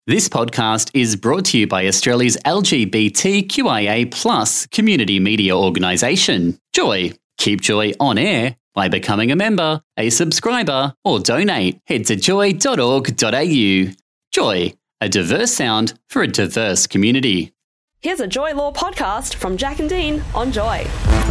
This podcast is brought to you by Australia's LGBTQIA+ community media organisation, Joy. Keep Joy on air by becoming a member, a subscriber, or donate. Head to joy.org.au. Joy, a diverse sound for a diverse community. Here's a Joy Law podcast from Jack and Dean on Joy.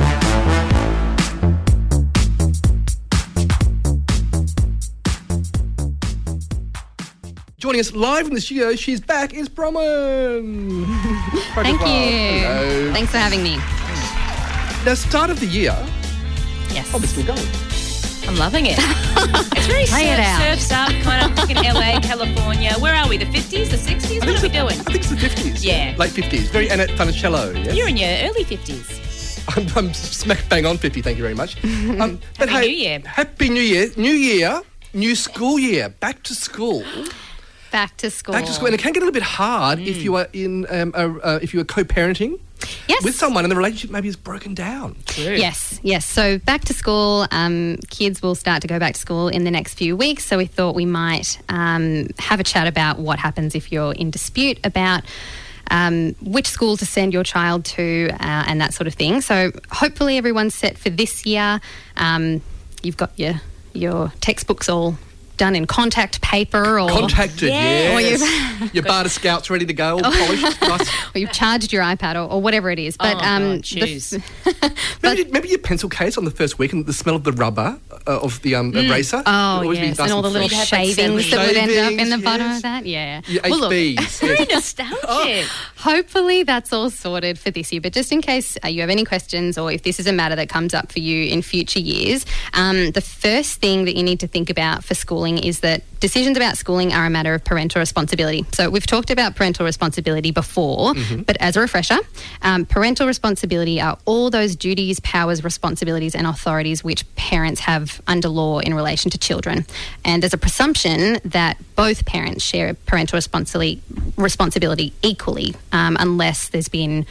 Joining us live in the studio, she's back, is Bronwyn. Thank you. Hello. Thanks for having me. Now, start of the year. Yes. Oh, we're still going. I'm loving it. It's very surfs up, kind of fucking LA, California. Where are we? The 50s, the 60s? What are we doing? I think it's the 50s. Yeah. Late 50s. Very Annette Funicello. Yes? You're in your early 50s. I'm smack bang on 50, thank you very much. But Happy New Year. Happy New Year. New year, new school year. Back to school. Back to school. Back to school. And it can get a little bit hard if you are in, if you are co-parenting. Yes. With someone and the relationship maybe is broken down. Too. Yes. So back to school, kids will start to go back to school in the next few weeks. So we thought we might have a chat about what happens if you're in dispute about which school to send your child to and that sort of thing. So hopefully everyone's set for this year. You've got your textbooks all done in contact paper or Contacted, yes. or your Barter Scouts ready to go, all polished. Nice. or you've charged your iPad or whatever it is. But choose. Remember your pencil case on the first week and the smell of the rubber of the eraser? Oh, It'd always be yes, nice and all the little fresh. shavings that would end up in the Shavings, bottom yes. of that. Yeah. Your Well, look, HBs. Very yes. nostalgic. hopefully that's all sorted for this year. But just in case you have any questions or if this is a matter that comes up for you in future years, the first thing that you need to think about for schooling is that decisions about schooling are a matter of parental responsibility. So we've talked about parental responsibility before, but as a refresher, parental responsibility are all those duties, powers, responsibilities and authorities which parents have under law in relation to children. And there's a presumption that both parents share parental responsibility equally, unless there's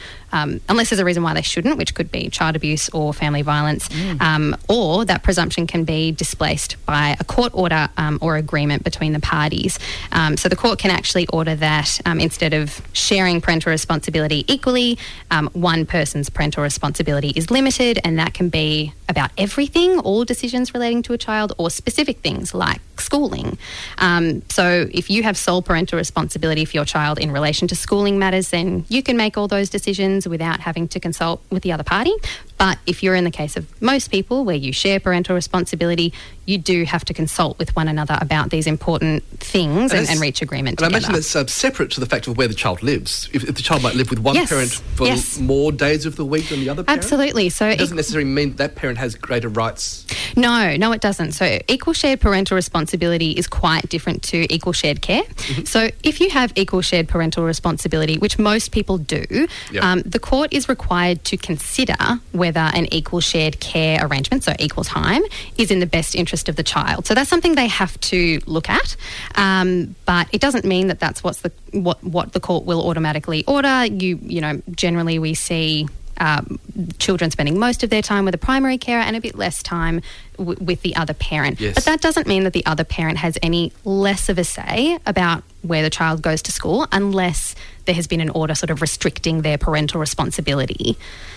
a reason why they shouldn't, which could be child abuse or family violence, or that presumption can be displaced by a court order or agreement between the parties. So the court can actually order that instead of sharing parental responsibility equally, one person's parental responsibility is limited, and that can be about everything, all decisions relating to a child, or specific things like schooling. So if you have sole parental responsibility for your child in relation to schooling matters, then you can make all those decisions without having to consult with the other party. But if you're in the case of most people where you share parental responsibility, you do have to consult with one another about these important things and reach agreement together. And I imagine it's separate to the fact of where the child lives. If the child might live with one parent for more days of the week than the other parent? Absolutely. So it doesn't necessarily mean that parent has greater rights. No, it doesn't. So equal shared parental responsibility is quite different to equal shared care. So if you have equal shared parental responsibility, which most people do, the court is required to consider whether an equal shared care arrangement, so equal time, is in the best interest of the child. So that's something they have to look at, but it doesn't mean that that's what the court will automatically order. Generally we see children spending most of their time with a primary carer and a bit less time with the other parent. Yes. But that doesn't mean that the other parent has any less of a say about where the child goes to school unless there has been an order sort of restricting their parental responsibility.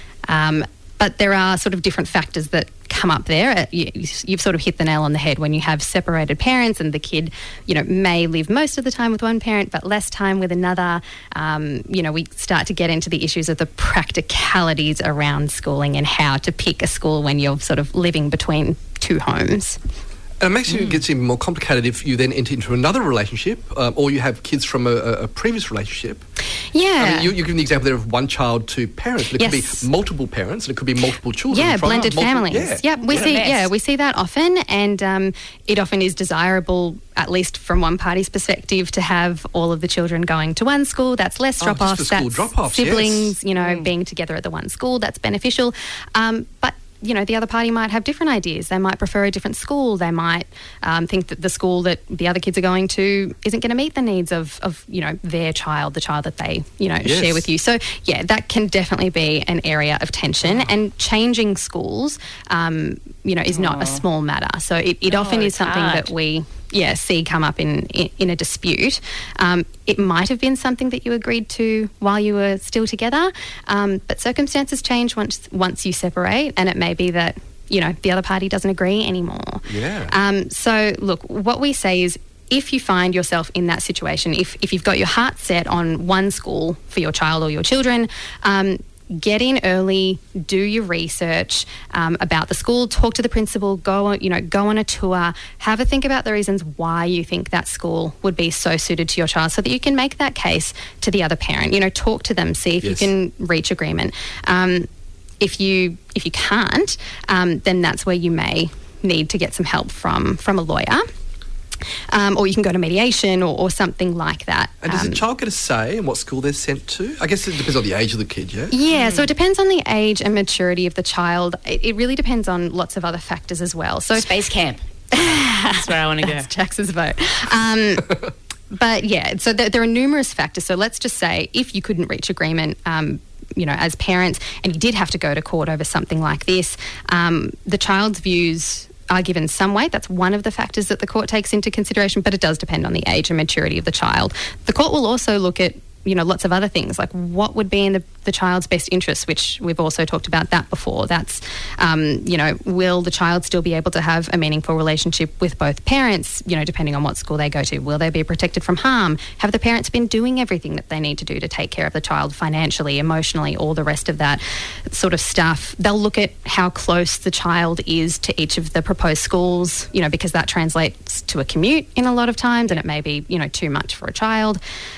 But there are sort of different factors that come up there. You've sort of hit the nail on the head when you have separated parents and the kid, may live most of the time with one parent but less time with another. We start to get into the issues of the practicalities around schooling and how to pick a school when you're sort of living between two homes. And it makes it gets even more complicated if you then enter into another relationship or you have kids from a previous relationship. Yeah. I mean, you're giving the example there of one child, two parents. But it could be multiple parents and it could be multiple children. Yeah, blended families. We see that often, and it often is desirable, at least from one party's perspective, to have all of the children going to one school. That's less drop-offs. That's siblings, being together at the one school. That's beneficial. But the other party might have different ideas. They might prefer a different school. They might think that the school that the other kids are going to isn't going to meet the needs of their child, the child that they, share with you. So, that can definitely be an area of tension. And changing schools, is not a small matter. So it often is something that we see come up in a dispute, it might have been something that you agreed to while you were still together, but circumstances change once you separate, and it may be that, you know, the other party doesn't agree anymore. Yeah. So, look, what we say is, if you find yourself in that situation, if you've got your heart set on one school for your child or your children, get in early, do your research about the school, talk to the principal, go on a tour, have a think about the reasons why you think that school would be so suited to your child, so that you can make that case to the other parent. You know, talk to them, see if you can reach agreement. If you can't, then that's where you may need to get some help from a lawyer. Or you can go to mediation or something like that. And does the child get a say in what school they're sent to? I guess it depends on the age of the kid, yeah? Yeah, so it depends on the age and maturity of the child. It really depends on lots of other factors as well. So Space camp. That's where I want to go. That's Jax's vote. But yeah, so there are numerous factors. So let's just say if you couldn't reach agreement, you know, as parents, and you did have to go to court over something like this, the child's views are given some weight. That's one of the factors that the court takes into consideration, but it does depend on the age and maturity of the child. The court will also look at, you know, lots of other things, like what would be in the child's best interest, which we've also talked about that before. That's, you know, will the child still be able to have a meaningful relationship with both parents, you know, depending on what school they go to? Will they be protected from harm? Have the parents been doing everything that they need to do to take care of the child financially, emotionally, all the rest of that sort of stuff? They'll look at how close the child is to each of the proposed schools, you know, because that translates to a commute in a lot of times, and it may be, you know, too much for a child.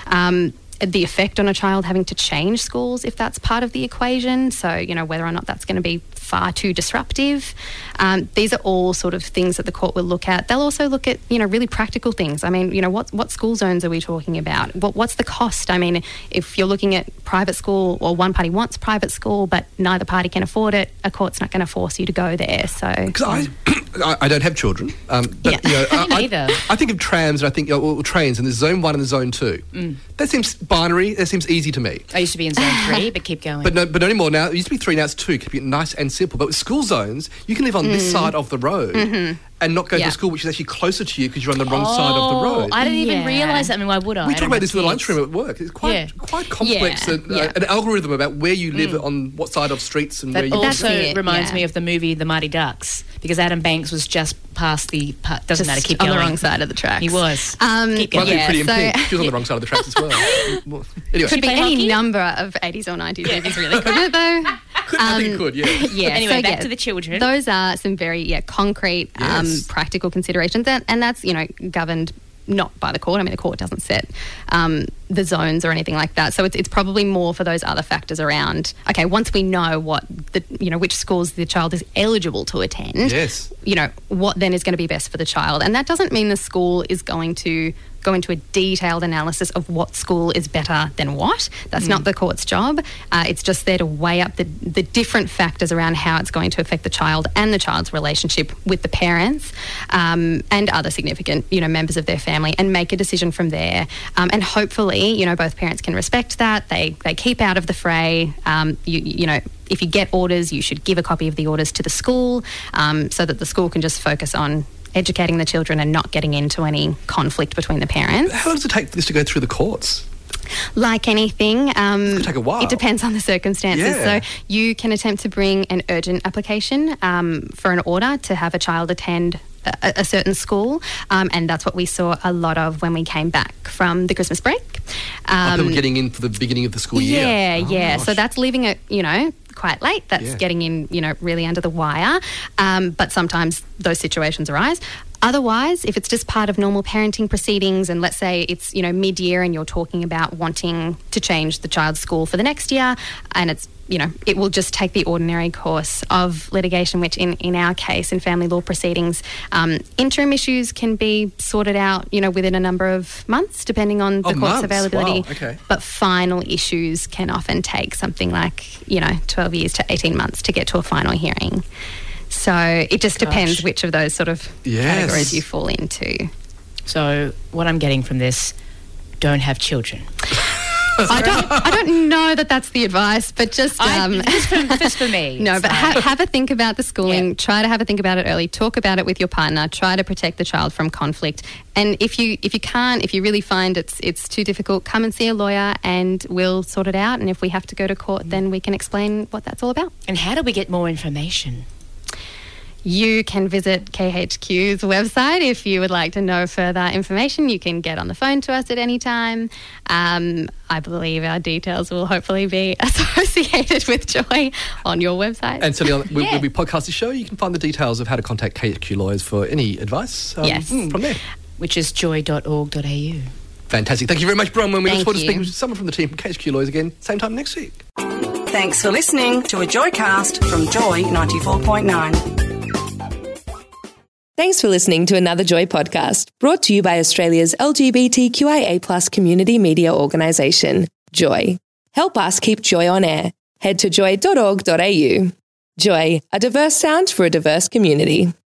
The effect on a child having to change schools, if that's part of the equation. So, you know, whether or not that's going to be far too disruptive. These are all sort of things that the court will look at. They'll also look at, you know, really practical things. I mean, you know, what school zones are we talking about? What's the cost? I mean, if you're looking at private school, or one party wants private school, but neither party can afford it, a court's not going to force you to go there. So, because I don't have children, but you know, I think of trams, and I think trains, and there's zone 1 and there's zone 2. That seems binary. That seems easy to me. I used to be in zone 3, but keep going. But not anymore now. It used to be 3, now it's 2. Keep it nice and simple. But with school zones, you can live on this side of the road and not go to a school which is actually closer to you because you're on the wrong side of the road. I didn't even realise that. I mean, why would I? We talk about this in the lunchroom at work. It's quite complex, an algorithm about where you live on what side of streets and where you live. That also reminds me of the movie The Mighty Ducks, because Adam Banks was just past doesn't matter, keep going. On the wrong side of the tracks. He was. Might Keep going. be Pretty in Pink. She was on the wrong side of the tracks as well. Anyway. Could be any number of 80s or 90s movies, really, couldn't it, though? I think it could, yeah. Anyway, back to the children. Those are some very concrete, practical considerations, and that's, you know, governed not by the court. I mean, the court doesn't set the zones or anything like that. So it's probably more for those other factors around, okay, once we know which schools the child is eligible to attend, you know, what then is going to be best for the child. And that doesn't mean the school is going to go into a detailed analysis of what school is better than what. That's not the court's job. It's just there to weigh up the different factors around how it's going to affect the child and the child's relationship with the parents and other significant, you know, members of their family, and make a decision from there. And hopefully, you know, both parents can respect that. They keep out of the fray. You know, if you get orders, you should give a copy of the orders to the school so that the school can just focus on educating the children and not getting into any conflict between the parents. How long does it take for this to go through the courts? Like anything, it could take a while. It depends on the circumstances. Yeah. So you can attempt to bring an urgent application for an order to have a child attend a certain school, and that's what we saw a lot of when we came back from the Christmas break. People getting in for the beginning of the school year. Yeah. So that's leaving it, you know, quite late. That's getting in, you know, really under the wire. But sometimes those situations arise. Otherwise, if it's just part of normal parenting proceedings, and let's say it's, you know, mid-year and you're talking about wanting to change the child's school for the next year, and it's, you know, it will just take the ordinary course of litigation, which in our case, in family law proceedings, interim issues can be sorted out, you know, within a number of months, depending on the court's availability. Wow. Okay. But final issues can often take something like, you know, 12 years to 18 months to get to a final hearing. So it just depends which of those sort of categories you fall into. So what I'm getting from this, don't have children. I don't know that that's the advice, but just just for me. No, but have a think about the schooling. Yeah. Try to have a think about it early. Talk about it with your partner. Try to protect the child from conflict. And if you really find it's too difficult, come and see a lawyer and we'll sort it out. And if we have to go to court, then we can explain what that's all about. And how do we get more information? You can visit KHQ's website if you would like to know further information. You can get on the phone to us at any time. I believe our details will hopefully be associated with Joy on your website. And Celia, when we podcast the show, you can find the details of how to contact KHQ lawyers for any advice from there. Which is joy.org.au. Fantastic. Thank you very much, Bronwyn. We look forward to speaking with someone from the team from KHQ Lawyers again, same time next week. Thanks for listening to a Joycast from Joy 94.9. Thanks for listening to another Joy podcast, brought to you by Australia's LGBTQIA+ community media organisation, Joy. Help us keep Joy on air. Head to joy.org.au. Joy, a diverse sound for a diverse community.